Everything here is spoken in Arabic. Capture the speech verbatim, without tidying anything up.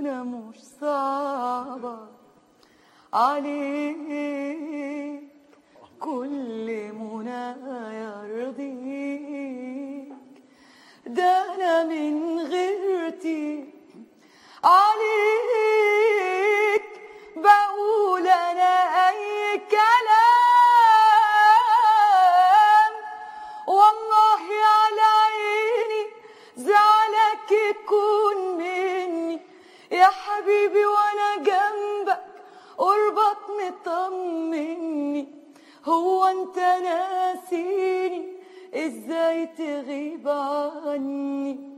أنا مش صعبة عليك، كل منايا يرضيك، ده أنا من غيرتي عليك بقول أنا أي كلام، والله على عيني زعلك يكون مني يا حبيبي، وأنا جنبك قربك مطمني. هو أنت ناسيني إزاي تغيب عني؟